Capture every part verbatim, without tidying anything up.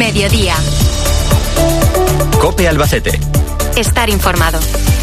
Mediodía. COPE Albacete. Estar informado.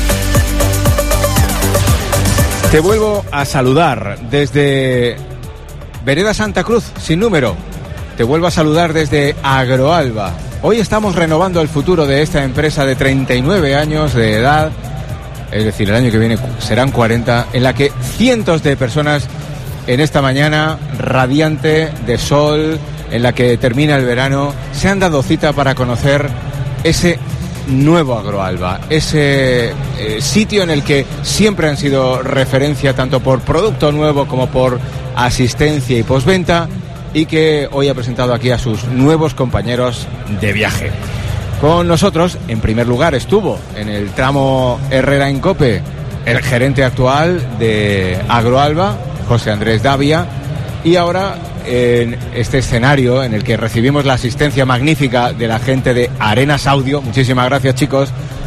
Te vuelvo a saludar desde Vereda Santa Cruz, sin número. Te vuelvo a saludar desde Agroalba. Hoy estamos renovando el futuro de esta empresa de treinta y nueve años de edad, es decir, el año que viene serán cuarenta, en la que cientos de personas en esta mañana radiante de sol, en la que termina el verano, se han dado cita para conocer ese nuevo Agroalba, ese eh, sitio en el que siempre han sido referencia tanto por producto nuevo como por asistencia y postventa, y que hoy ha presentado aquí a sus nuevos compañeros de viaje. Con nosotros, en primer lugar, estuvo en el tramo Herrera en COPE el gerente actual de Agroalba, José Andrés Davia, y ahora en este escenario en el que recibimos la asistencia magnífica de la gente de Arenas Audio, muchísimas gracias, chicos,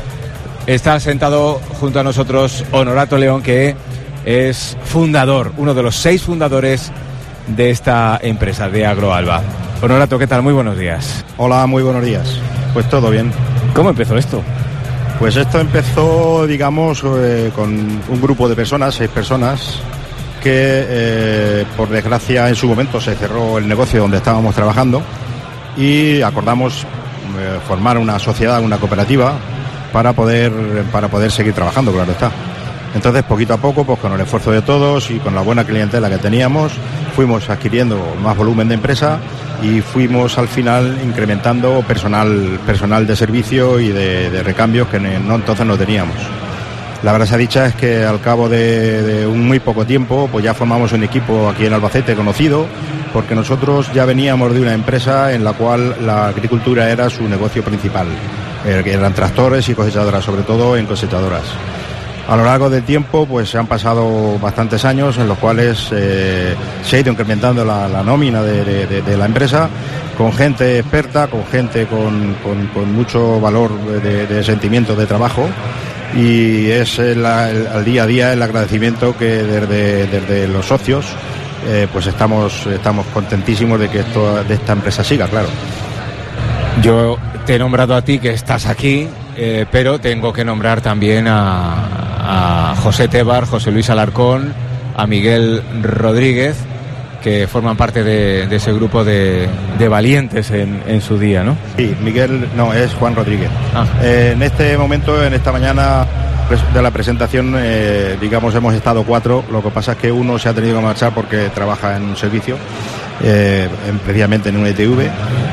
está sentado junto a nosotros Honorato León, que es fundador, uno de los seis fundadores de esta empresa, de Agroalba. Honorato, ¿qué tal? Muy buenos días. Hola, muy buenos días. Pues todo bien. ¿Cómo empezó esto? Pues esto empezó, digamos, eh, con un grupo de personas, seis personas, que eh, por desgracia en su momento se cerró el negocio donde estábamos trabajando y acordamos eh, formar una sociedad, una cooperativa para poder, para poder seguir trabajando, claro está. Entonces, poquito a poco, pues con el esfuerzo de todos y con la buena clientela que teníamos, fuimos adquiriendo más volumen de empresa y fuimos al final incrementando personal, personal de servicio y de, de recambios que no, entonces no teníamos. La verdad sea dicha es que al cabo de, de un muy poco tiempo, pues ya formamos un equipo aquí en Albacete conocido, porque nosotros ya veníamos de una empresa en la cual la agricultura era su negocio principal, eh, que eran tractores y cosechadoras, sobre todo en cosechadoras. A lo largo del tiempo, pues se han pasado bastantes años en los cuales eh, se ha ido incrementando la, la nómina de, de, de la empresa, con gente experta, con gente con, con, con mucho valor de, de sentimiento de trabajo, y es el, el, al día a día el agradecimiento que desde, desde los socios eh, pues estamos, estamos contentísimos de que esto, de esta empresa siga, claro. Yo te he nombrado a ti, que estás aquí, eh, pero tengo que nombrar también a a José Tebar, José Luis Alarcón, a Miguel Rodríguez, que forman parte de, de ese grupo de, de valientes en, en su día, ¿no? Sí, Miguel, no, es Juan Rodríguez. Ah. Eh, en este momento, en esta mañana de la presentación, eh, digamos, hemos estado cuatro, lo que pasa es que uno se ha tenido que marchar porque trabaja en un servicio, eh, previamente en una I T V,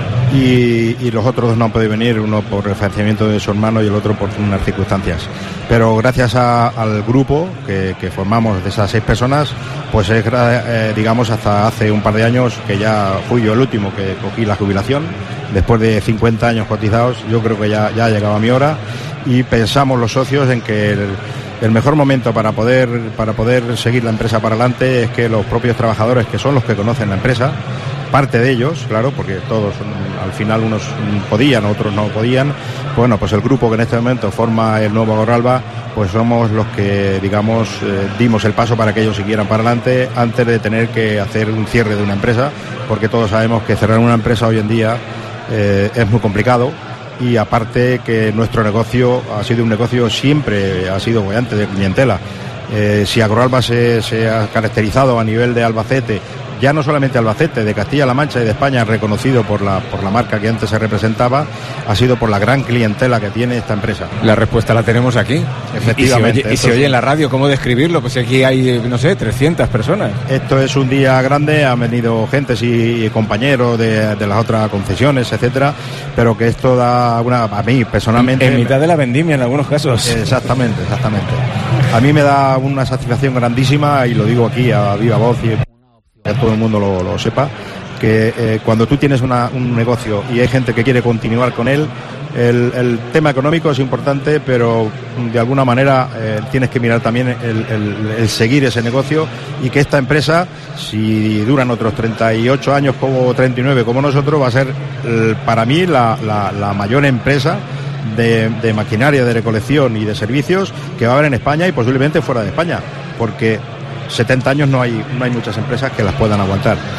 y, y los otros dos no han podido venir, uno por referenciamiento de su hermano y el otro por unas circunstancias. Pero gracias a, al grupo que, que formamos de esas seis personas, pues es, eh, digamos, hasta hace un par de años que ya fui yo el último que cogí la jubilación, después de cincuenta años cotizados. Yo creo que ya, ya ha llegado mi hora, y pensamos los socios en que el, el mejor momento para poder, para poder seguir la empresa para adelante es que los propios trabajadores, que son los que conocen la empresa, parte de ellos, claro, porque todos al final unos podían, otros no podían. Bueno, pues el grupo que en este momento forma el nuevo Agroalba, pues somos los que, digamos, eh, dimos el paso para que ellos siguieran para adelante antes de tener que hacer un cierre de una empresa, porque todos sabemos que cerrar una empresa hoy en día eh, es muy complicado, y aparte que nuestro negocio ha sido un negocio siempre, ha sido boyante de clientela. Eh, si Agroalba se, se ha caracterizado a nivel de Albacete, ya no solamente Albacete, de Castilla-La Mancha y de España, reconocido por la, por la marca que antes se representaba, ha sido por la gran clientela que tiene esta empresa. La respuesta la tenemos aquí. Efectivamente. Y se oye, y se oye en la radio, ¿cómo describirlo? Pues aquí hay, no sé, trescientas personas. Esto es un día grande, han venido gentes y, y compañeros de, de las otras concesiones, etcétera, pero que esto da una, a mí personalmente... En, en mitad de la vendimia en algunos casos. Exactamente, exactamente. A mí me da una satisfacción grandísima, y lo digo aquí a viva voz y que todo el mundo lo, lo sepa, que eh, cuando tú tienes una, un negocio y hay gente que quiere continuar con él, el, el tema económico es importante, pero de alguna manera eh, tienes que mirar también el, el, el seguir ese negocio, y que esta empresa, si duran otros treinta y ocho años como treinta y nueve como nosotros, va a ser el, para mí la, la, la mayor empresa de, de maquinaria de recolección y de servicios que va a haber en España, y posiblemente fuera de España, porque setenta años no hay, no hay muchas empresas que las puedan aguantar.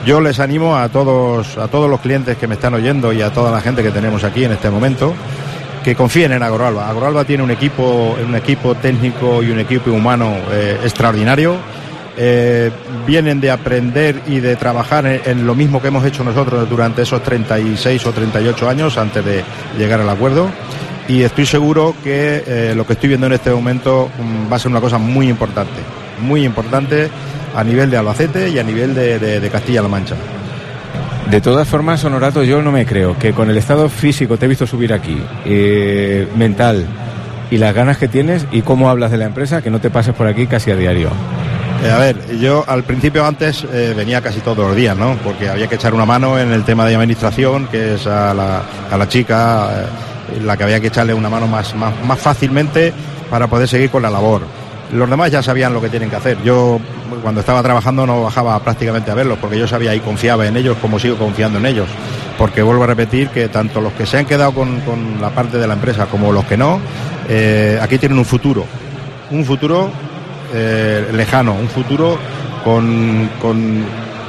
Yo les animo a todos, a todos los clientes que me están oyendo y a toda la gente que tenemos aquí en este momento, que confíen en Agroalba. Agroalba tiene un equipo, un equipo técnico y un equipo humano eh, extraordinario. Eh, vienen de aprender y de trabajar en, en lo mismo que hemos hecho nosotros durante esos treinta y seis o treinta y ocho años antes de llegar al acuerdo. Y estoy seguro que eh, lo que estoy viendo en este momento um, va a ser una cosa muy importante, muy importante a nivel de Albacete y a nivel de, de, de Castilla-La Mancha. De todas formas, Honorato, yo no me creo que con el estado físico te he visto subir aquí, eh, mental, y las ganas que tienes y cómo hablas de la empresa, que no te pases por aquí casi a diario. Eh, a ver, yo al principio antes eh, venía casi todos los días, ¿no? Porque había que echar una mano en el tema de administración, que es a la, a la chica eh, la que había que echarle una mano más, más, más fácilmente para poder seguir con la labor. Los demás ya sabían lo que tienen que hacer. Yo, cuando estaba trabajando, no bajaba prácticamente a verlos, porque yo sabía y confiaba en ellos como sigo confiando en ellos. Porque vuelvo a repetir que tanto los que se han quedado con, con la parte de la empresa como los que no, eh, aquí tienen un futuro. Un futuro eh, lejano, un futuro con, con,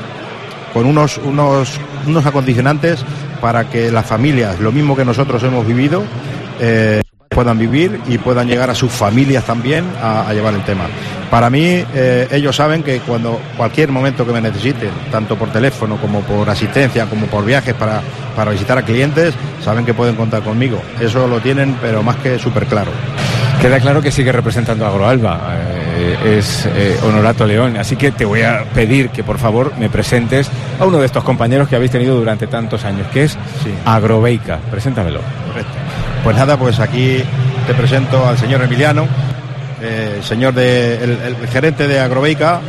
con unos, unos, unos acondicionantes para que las familias, lo mismo que nosotros hemos vivido, eh, puedan vivir y puedan llegar a sus familias también a, a llevar el tema. Para mí, eh, ellos saben que cuando cualquier momento que me necesiten, tanto por teléfono como por asistencia, como por viajes para, para visitar a clientes, saben que pueden contar conmigo. Eso lo tienen, pero más que súper claro. Queda claro que sigue representando a Agroalba, eh, es eh, Honorato León, así que te voy a pedir que por favor me presentes a uno de estos compañeros que habéis tenido durante tantos años, que es sí. Agrobeica. Preséntamelo. Correcto. Pues nada, pues aquí te presento al señor Emiliano, eh, señor de, el, el gerente de Agrobeica,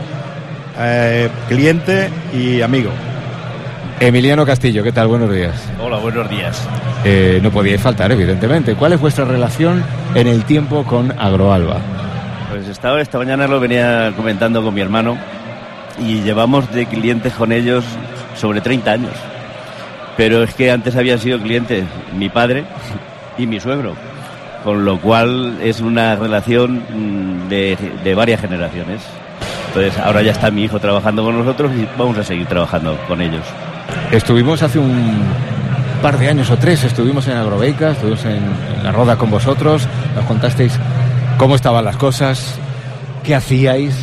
eh, cliente y amigo. Emiliano Castillo, ¿qué tal? Buenos días. Hola, buenos días. Eh, no podíais faltar, evidentemente. ¿Cuál es vuestra relación en el tiempo con Agroalba? Pues esta, esta mañana lo venía comentando con mi hermano y llevamos de clientes con ellos sobre treinta años. Pero es que antes habían sido clientes mi padre y mi suegro, con lo cual es una relación de, de varias generaciones. Entonces ahora ya está mi hijo trabajando con nosotros y vamos a seguir trabajando con ellos. Estuvimos hace un par de años o tres, estuvimos en Agrobeica, estuvimos en, en la roda con vosotros, nos contasteis cómo estaban las cosas, qué hacíais.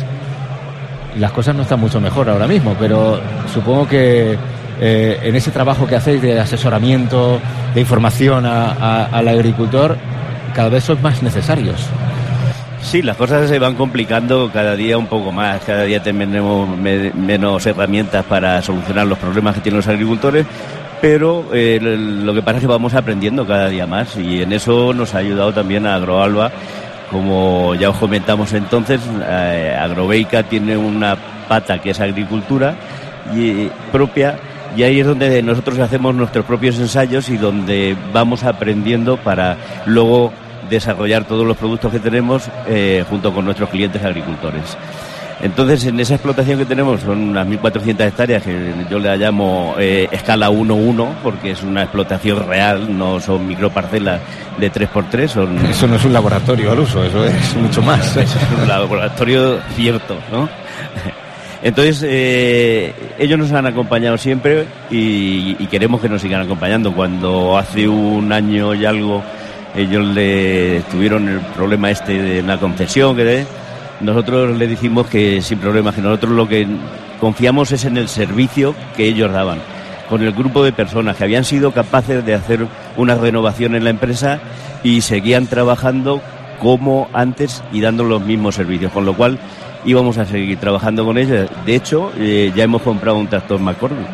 Las cosas no están mucho mejor ahora mismo, pero supongo que eh, en ese trabajo que hacéis de asesoramiento, de información a, a, al agricultor, cada vez sois más necesarios. Sí, las cosas se van complicando cada día un poco más, cada día tenemos me, menos herramientas para solucionar los problemas que tienen los agricultores, pero eh, lo que pasa es que vamos aprendiendo cada día más y en eso nos ha ayudado también a Agroalba. Como ya os comentamos entonces, eh, Agrobeica tiene una pata que es agricultura y, propia, y ahí es donde nosotros hacemos nuestros propios ensayos y donde vamos aprendiendo para luego desarrollar todos los productos que tenemos eh, junto con nuestros clientes agricultores. Entonces, en esa explotación que tenemos, son unas mil cuatrocientas hectáreas, que yo le llamo eh, escala uno uno, porque es una explotación real, no son microparcelas de tres por tres. Son... Eso no es un laboratorio al uso, eso es mucho más. Eso es un laboratorio cierto, ¿no? Entonces, eh, ellos nos han acompañado siempre y, y queremos que nos sigan acompañando. Cuando hace un año y algo ellos le tuvieron el problema este de una concesión, que de, nosotros le dijimos que sin problemas, que nosotros lo que confiamos es en el servicio que ellos daban, con el grupo de personas que habían sido capaces de hacer una renovación en la empresa y seguían trabajando como antes y dando los mismos servicios, con lo cual íbamos a seguir trabajando con ellos. De hecho, eh, ya hemos comprado un tractor McCormick.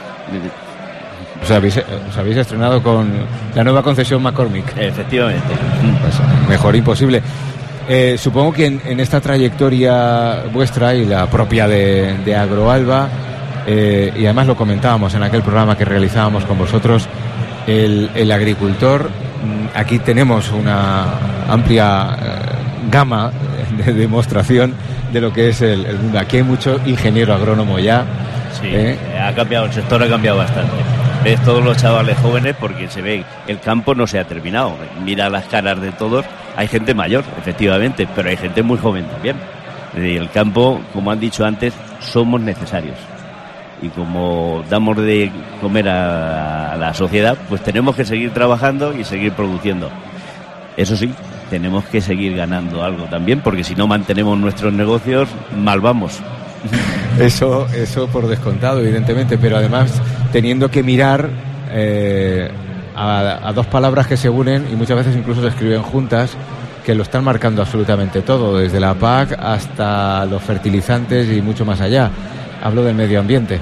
O sea, habéis, os habéis estrenado con la nueva concesión McCormick. Efectivamente. Pues mejor imposible. Eh, supongo que en, en esta trayectoria vuestra y la propia de, de Agroalba, eh, y además lo comentábamos en aquel programa que realizábamos con vosotros, el, el agricultor, aquí tenemos una amplia eh, gama de demostración de lo que es el, el mundo. Aquí hay mucho ingeniero agrónomo ya. Sí, ¿eh? ha cambiado, el sector ha cambiado bastante. Ves todos los chavales jóvenes porque se ve, el campo no se ha terminado. Mira las caras de todos, hay gente mayor, efectivamente, pero hay gente muy joven también. El campo, como han dicho antes, somos necesarios. y como damos de comer a, a la sociedad, pues tenemos que seguir trabajando y seguir produciendo. Eso sí, tenemos que seguir ganando algo también, porque si no mantenemos nuestros negocios, mal vamos. Eso, eso por descontado, evidentemente, pero además teniendo que mirar eh, a, a dos palabras que se unen y muchas veces incluso se escriben juntas, que lo están marcando absolutamente todo, desde la P A C hasta los fertilizantes y mucho más allá. Hablo del medio ambiente.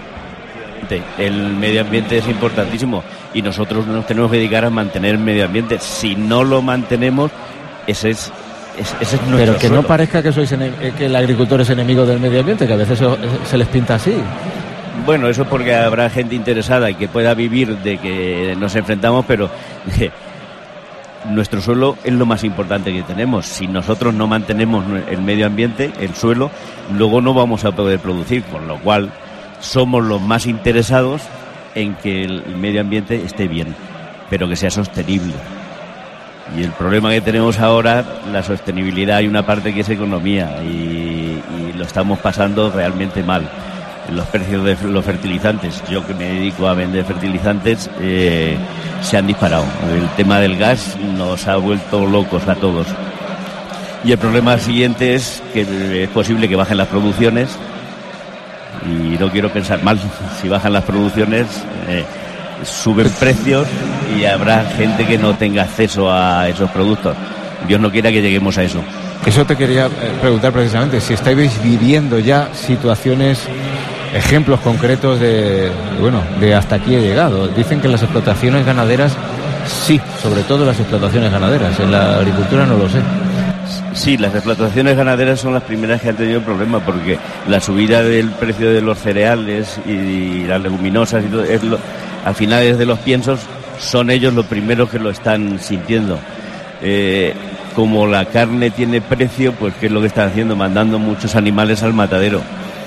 El medio ambiente es importantísimo y nosotros nos tenemos que dedicar a mantener el medio ambiente. Si no lo mantenemos, ese es, ese es nuestro Pero que suelo. no parezca que sois ene- que el agricultor es enemigo del medio ambiente, que a veces se, se les pinta así. Bueno, eso es porque habrá gente interesada y que pueda vivir de que nos enfrentamos, pero eh, nuestro suelo es lo más importante que tenemos. Si nosotros no mantenemos el medio ambiente, el suelo, luego no vamos a poder producir, con lo cual somos los más interesados en que el medio ambiente esté bien, pero que sea sostenible. Y el problema que tenemos ahora, la sostenibilidad, hay una parte que es economía y, y lo estamos pasando realmente mal. Los precios de los fertilizantes, yo que me dedico a vender fertilizantes, eh, se han disparado. El tema del gas nos ha vuelto locos a todos. Y el problema siguiente es que es posible que bajen las producciones. Y no quiero pensar mal, si bajan las producciones, eh, suben precios y habrá gente que no tenga acceso a esos productos. Dios no quiera que lleguemos a eso. Eso te quería eh, preguntar precisamente, si estáis viviendo ya situaciones, ejemplos concretos de, bueno, de hasta aquí he llegado. Dicen que en las explotaciones ganaderas, sí, sobre todo las explotaciones ganaderas, en la agricultura no lo sé. Sí, las explotaciones ganaderas son las primeras que han tenido problemas porque la subida del precio de los cereales y las leguminosas y todo, es lo, al final es de los piensos, son ellos los primeros que lo están sintiendo. Eh, como la carne tiene precio, pues ¿qué es lo que están haciendo? Mandando muchos animales al matadero.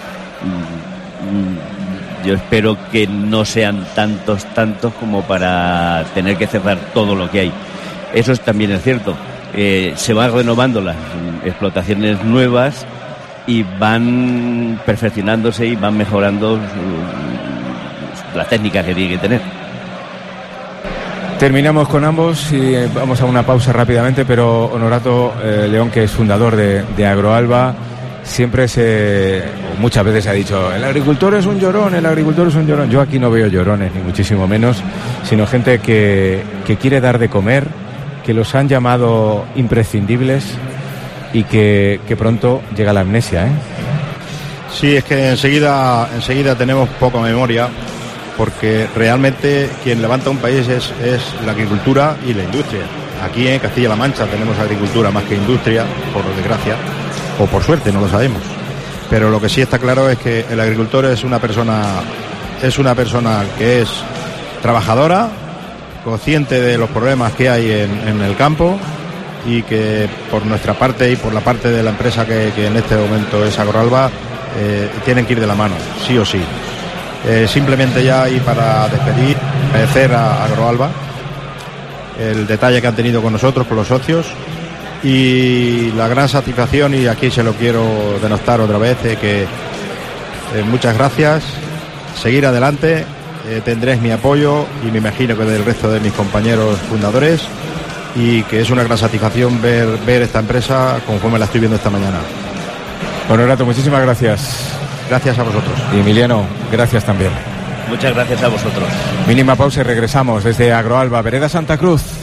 Yo espero que no sean tantos, tantos como para tener que cerrar todo lo que hay. Eso también es cierto. Eh, se van renovando las explotaciones nuevas y van perfeccionándose y van mejorando su, las técnicas que tienen que tener. Terminamos con ambos y eh, vamos a una pausa rápidamente, pero Honorato eh, León, que es fundador de, de Agroalba, siempre se, muchas veces se ha dicho, el agricultor es un llorón, el agricultor es un llorón. Yo aquí no veo llorones, ni muchísimo menos, sino gente que, que quiere dar de comer, que los han llamado imprescindibles y que, que pronto llega la amnesia, ¿eh? Sí, es que enseguida, enseguida tenemos poca memoria, porque realmente quien levanta un país es, es la agricultura y la industria. Aquí en Castilla-La Mancha tenemos agricultura más que industria, por desgracia, o por suerte, no lo sabemos. Pero lo que sí está claro es que el agricultor es una persona, es una persona que es trabajadora, consciente de los problemas que hay en, en el campo y que por nuestra parte y por la parte de la empresa que, que en este momento es Agroalba, eh, tienen que ir de la mano, sí o sí. Eh, simplemente ya y para despedir, agradecer a Agroalba el detalle que han tenido con nosotros, con los socios, y la gran satisfacción, y aquí se lo quiero denostar otra vez, eh, que eh, muchas gracias, seguir adelante. Eh, tendréis mi apoyo y me imagino que del resto de mis compañeros fundadores, y que es una gran satisfacción ver, ver esta empresa conforme la estoy viendo esta mañana. Honorato, muchísimas gracias. Gracias a vosotros. Y Emiliano, gracias también. Muchas gracias a vosotros. Mínima pausa y regresamos desde Agroalba, Vereda Santa Cruz.